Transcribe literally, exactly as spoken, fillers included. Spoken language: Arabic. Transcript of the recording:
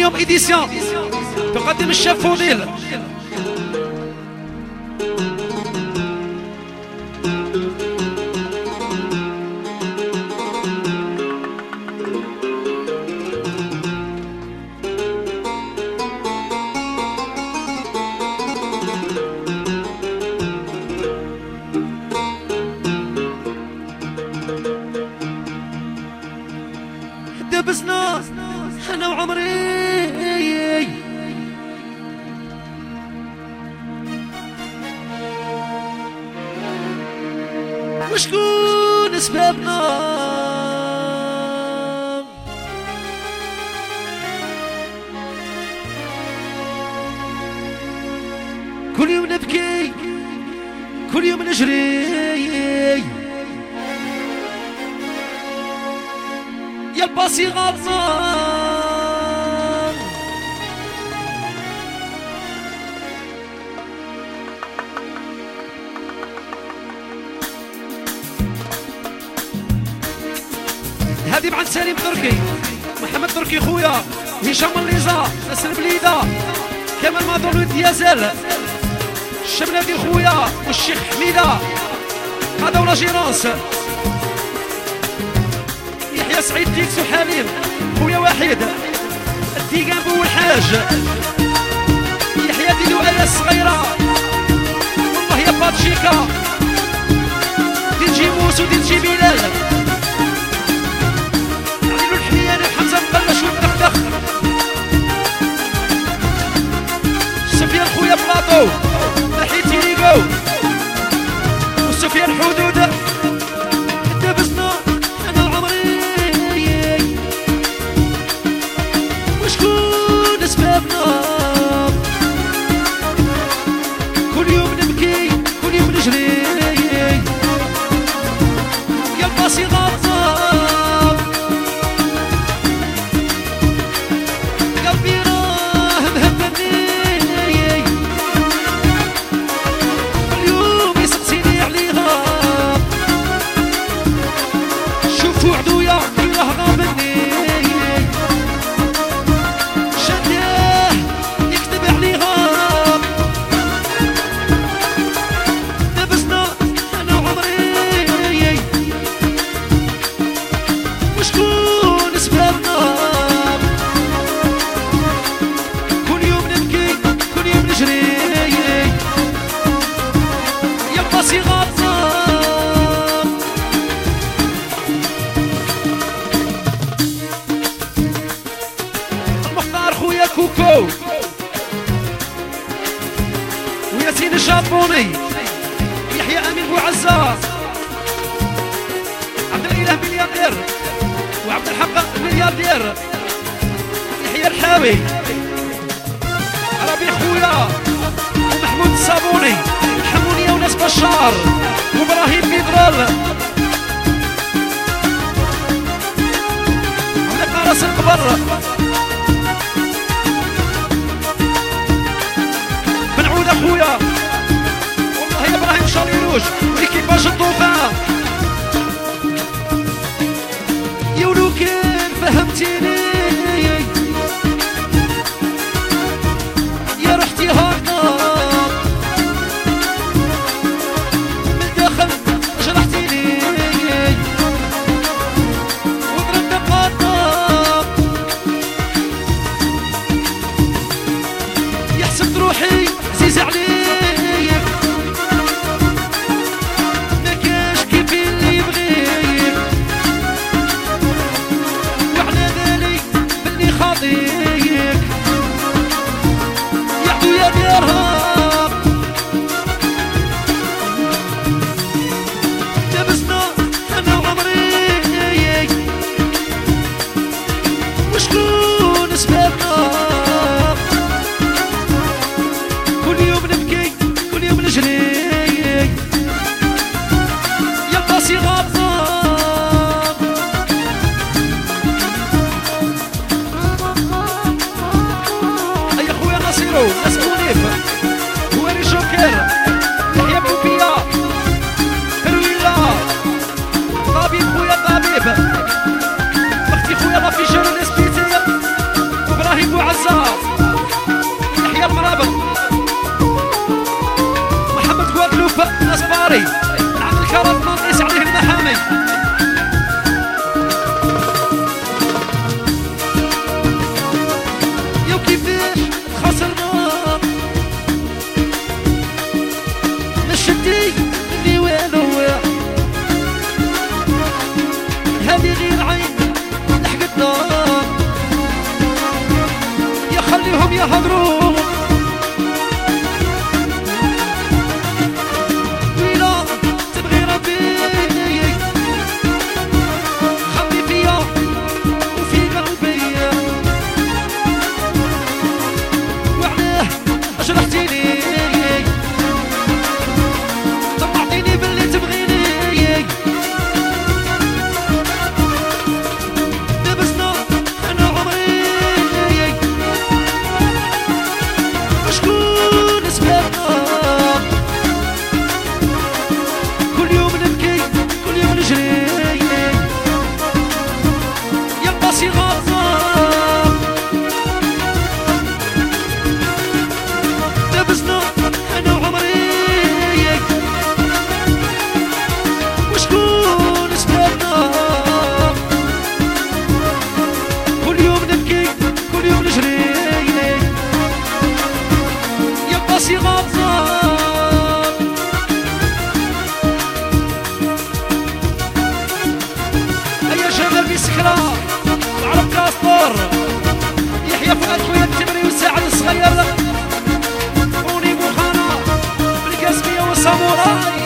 بلاتينيوم إديسيون تقدم الشاب فضيل. دبسنا انا وعمري وشكون سببنا كل يوم نبكي كل يوم نجري يا الباسي غلطان هادي بعد سليم تركي محمد تركي خويا هشام الليزا ناس البليده كمال ماضون ديازل الشبنادي خويا والشيخ حميده هذا ولا جيرانس يحيى سعيد ديكس وحليم خويا واحد الديقان بو الحاج يحيى ديلو آية الصغيرة والله يا باتشيكا دي تجي موسو دي تجي بلال عليلو الحميان حمزة مقلش والدخدخ سفيان خويا بلاطو نحيتي ليقو وسفيان حدود دبسنا انا وعمري وشكون سببنا كل يوم نبكي كل يوم نجري يا الباسي غلطان قلبي راه مهمني كل يوم يسقسيني عليها شوفوا عدويا كي راه غابني شداه يكتب عليها دبسنا انا وعمري وشكون سببنا كل يوم نبكي كل يوم نجري يا باسي غلطان المختار خويا كوكو وياسين الجابوني يحيى امين بوعزة عبد الاله ملياردير وعبد الحق ملياردير يحيى الحاوي ربيع خويا ومحمود الصابوني الحمونية وناس بشار وابراهيم بيدرال عندك راس القبر بنعود اخويا والله يا ابراهيم شاليروج وإيكيباج الطوفان يا ولو كان فهمتيني يا رحتي هاكا من داخل جرحتيني وضرب نقاطة يحسبت روحي عزيز عليك ما كاش كيف اللي يبغيك وعلى ذلك الداري عند الكرم نقيس عليه المحامي. يا كيفاش خسرنا مشدي اللي والو هذه غير عين لحق الدار يا خليهم يهضروا ويلا تبغي ربي خلي فيا وفي قلبي وعلاه جرحتيني طمعتيني باللي تبغيني دبسنا انا عمري وشكون سببنا كل يوم نبكي كل يوم نجري يا قاسي غضب دبسنا انا عمري وشكون سببنا كل يوم نبكي كل يوم نجري يا قاسي غضب هيا شغل بسكرة عرب كاسطور يحيى فؤاد خويا التمري والساعد الصغير وني بوخانة بالقاسمية والساموراي